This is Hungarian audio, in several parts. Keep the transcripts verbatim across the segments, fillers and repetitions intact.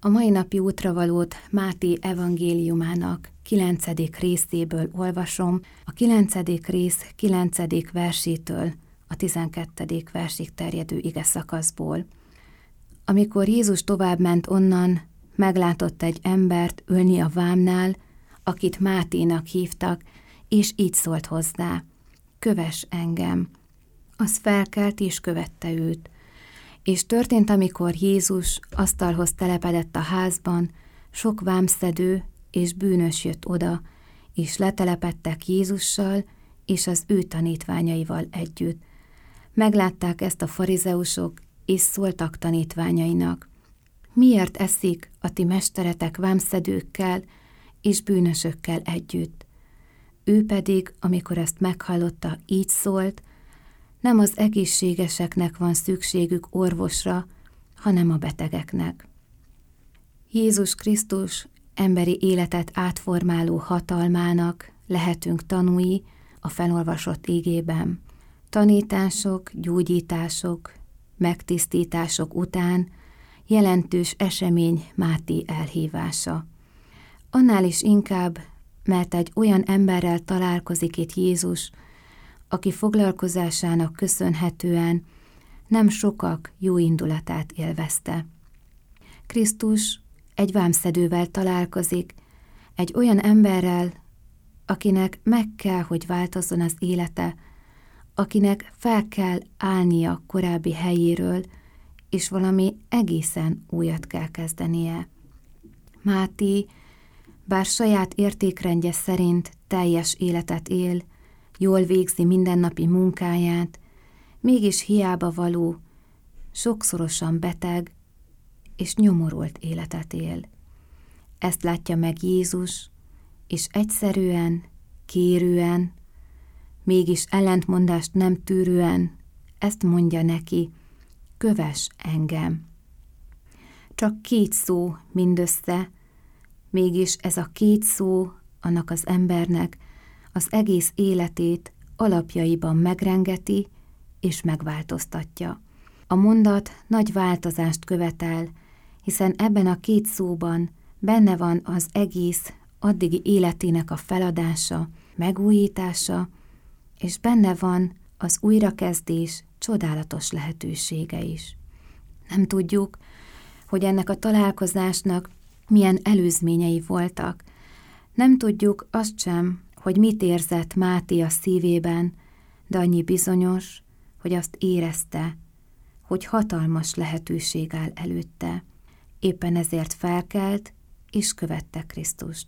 A mai napi útravalót Máté evangéliumának kilencedik részéből olvasom, a kilencedik rész kilencedik versétől a tizenkettedik versig terjedő igeszakaszból. Amikor Jézus továbbment onnan, meglátott egy embert ülni a vámnál, akit Máténak hívtak, és így szólt hozzá: kövess engem. Az felkelt és követte őt. És történt, amikor Jézus asztalhoz telepedett a házban, sok vámszedő és bűnös jött oda, és letelepedtek Jézussal és az ő tanítványaival együtt. Meglátták ezt a farizeusok, és szóltak tanítványainak: miért eszik a ti mesteretek vámszedőkkel és bűnösökkel együtt? Ő pedig, amikor ezt meghallotta, így szólt: nem az egészségeseknek van szükségük orvosra, hanem a betegeknek. Jézus Krisztus emberi életet átformáló hatalmának lehetünk tanúi a felolvasott igében. Tanítások, gyógyítások, megtisztítások után jelentős esemény Máté elhívása. Annál is inkább, mert egy olyan emberrel találkozik itt Jézus, aki foglalkozásának köszönhetően nem sokak jó indulatát élvezte. Krisztus egy vámszedővel találkozik, egy olyan emberrel, akinek meg kell, hogy változzon az élete, akinek fel kell állnia korábbi helyéről, és valami egészen újat kell kezdenie. Máté, bár saját értékrendje szerint teljes életet él, jól végzi mindennapi munkáját, mégis hiába való, sokszorosan beteg és nyomorult életet él. Ezt látja meg Jézus, és egyszerűen, kérően, mégis ellentmondást nem tűrően ezt mondja neki: kövess engem. Csak két szó mindössze, mégis ez a két szó annak az embernek az egész életét alapjaiban megrengeti és megváltoztatja. A mondat nagy változást követel, hiszen ebben a két szóban benne van az egész addigi életének a feladása, megújítása, és benne van az újrakezdés csodálatos lehetősége is. Nem tudjuk, hogy ennek a találkozásnak milyen előzményei voltak. Nem tudjuk azt sem, hogy mit érzett Máté a szívében, de annyi bizonyos, hogy azt érezte, hogy hatalmas lehetőség áll előtte. Éppen ezért felkelt és követte Krisztust.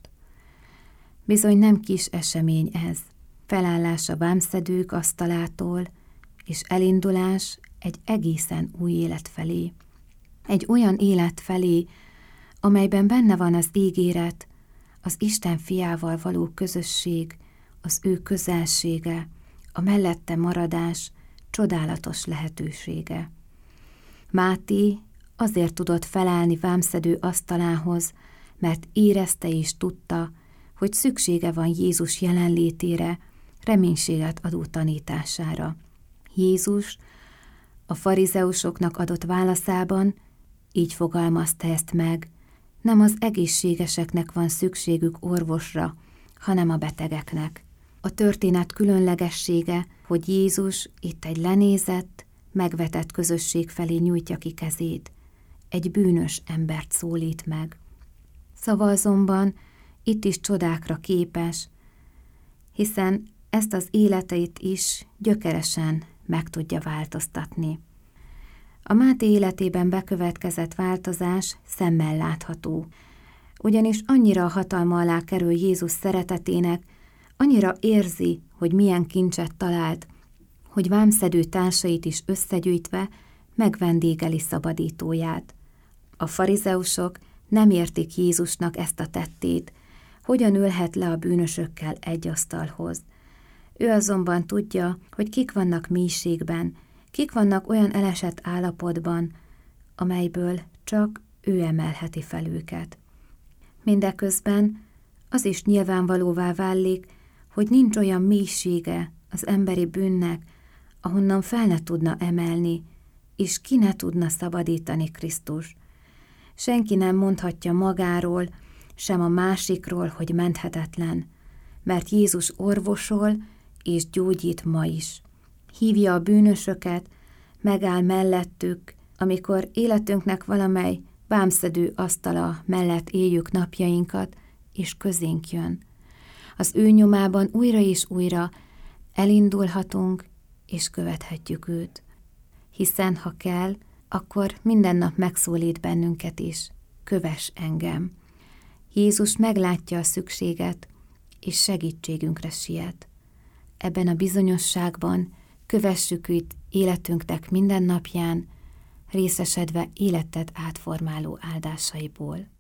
Bizony nem kis esemény ez, felállás a vámszedők asztalától, és elindulás egy egészen új élet felé. Egy olyan élet felé, amelyben benne van az ígéret, az Isten fiával való közösség, az ő közelsége, a mellette maradás csodálatos lehetősége. Máté azért tudott felállni vámszedő asztalához, mert érezte és tudta, hogy szüksége van Jézus jelenlétére, reménységet adó tanítására. Jézus a farizeusoknak adott válaszában így fogalmazta ezt meg: nem az egészségeseknek van szükségük orvosra, hanem a betegeknek. A történet különlegessége, hogy Jézus itt egy lenézett, megvetett közösség felé nyújtja ki kezét. Egy bűnös embert szólít meg. Szava azonban itt is csodákra képes, hiszen ezt az életeit is gyökeresen meg tudja változtatni. A Máté életében bekövetkezett változás szemmel látható, ugyanis annyira a hatalma alá kerül Jézus szeretetének, annyira érzi, hogy milyen kincset talált, hogy vámszedő társait is összegyűjtve megvendégeli szabadítóját. A farizeusok nem értik Jézusnak ezt a tettét, hogyan ülhet le a bűnösökkel egy asztalhoz. Ő azonban tudja, hogy kik vannak mélységben, kik vannak olyan elesett állapotban, amelyből csak ő emelheti fel őket. Mindeközben az is nyilvánvalóvá válik, hogy nincs olyan mélysége az emberi bűnnek, ahonnan fel ne tudna emelni, és ki ne tudna szabadítani Krisztus. Senki nem mondhatja magáról, sem a másikról, hogy menthetetlen, mert Jézus orvosol és gyógyít ma is. Hívja a bűnösöket, megáll mellettük, amikor életünknek valamely vámszedő asztala mellett éljük napjainkat, és közénk jön. Az ő nyomában újra és újra elindulhatunk, és követhetjük őt. Hiszen, ha kell, akkor minden nap megszólít bennünket is. Kövess engem. Jézus meglátja a szükséget, és segítségünkre siet. Ebben a bizonyosságban kövessük őt életünknek minden napján, részesedve életet átformáló áldásaiból.